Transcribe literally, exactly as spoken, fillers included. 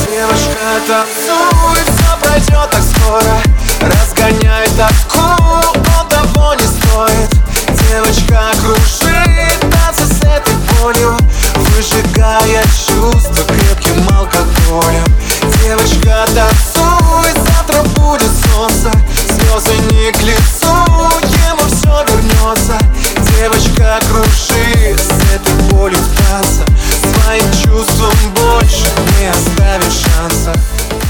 Девочка, танцуй, все пройдет так скоро. Разгоняй тоску, он того не стоит. Девочка кружит танцы с этой болью, выжигая чувства крепким алкоголем. Девочка, танцуй, завтра будет солнце, слезы не к лицу, ему все вернется. Девочка, кружи с этой болью в танце, своим чувством больше не оставишь шанса.